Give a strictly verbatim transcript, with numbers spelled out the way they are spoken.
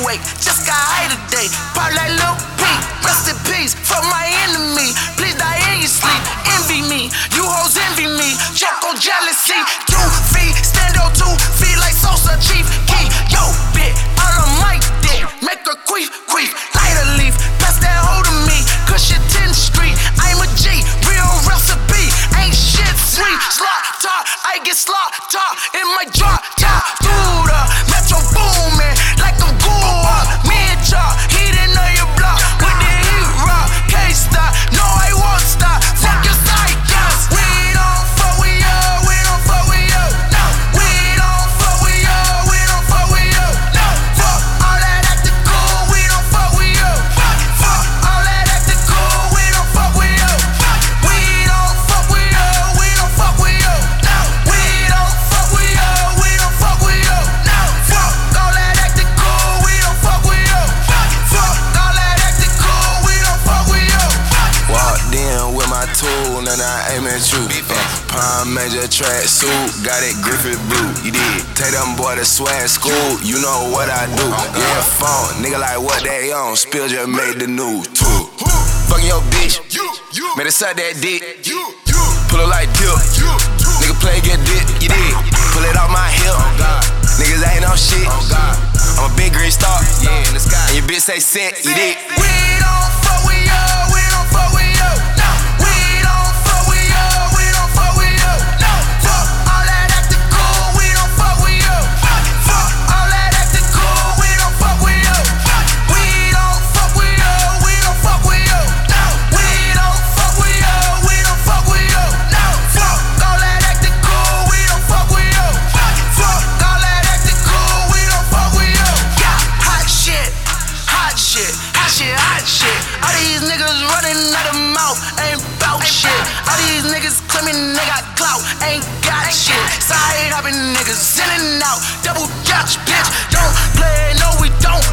awake, just got high today. Pop like Lil Peep, rest in peace for my enemy. Please die in your sleep, envy me. You hoes envy me, choke on jealousy. Two feet, stand on two feet like Sosa Chief Key. Yo, bitch, all on my dick, make her queef, queef. Light a leaf, pass that hoe to me. Cushion tenth Street, I'm a G, real recipe. Ain't shit free, slaughter, I get slaughter in my drop top. Through the metro booming like a ghoul. Me and y'all, heating up your block with the heat rock. Can't stop, no I won't stop. Fuck your psychos. We don't fuck with you, we don't fuck with you. No, we don't fuck with you, we don't fuck with you. No, fuck all that acting cool, we don't fuck with you. Fuck all that acting cool, we don't fuck with you. We don't fuck with you, we don't fuck with you. No, we don't fuck with you, we don't fuck with you. No, fuck all that acting cool, we don't fuck with you. Fuck all that acting cool, we don't fuck with you. Walked in with my tool and I aim at you. Uh, Prime major track suit, got it Griffith blue. You did. Take them boy to swag school, you know what I do. Yeah, phone, nigga like what they on. Spill just made the news too. Fucking your bitch, made her suck that dick. Pull it like dip, nigga play get dick. You did. Pull it off my hip. Niggas ain't no shit. I'm a big green star, yeah, in the sky. And your bitch say sit, you did. We don't fuck with you, we don't fuck with you. No, we don't fuck with you, we don't fuck with you. No, fuck all that acting cool, we don't fuck with you. Fuck all that acting cool, we don't fuck with you. We don't fuck with you, we don't fuck with you. No, we don't fuck with you, we don't fuck with you. No, fuck all that acting cool, we don't fuck with you. Fuck all that acting cool, we don't fuck with you. Yeah, hot shit, hot shit, hot shit, hot shit. All these niggas running out of mouth, ain't bout shit. All these niggas claiming they got clout, ain't got shit. Side hopping niggas in and out, double dutch bitch. Don't play, no we don't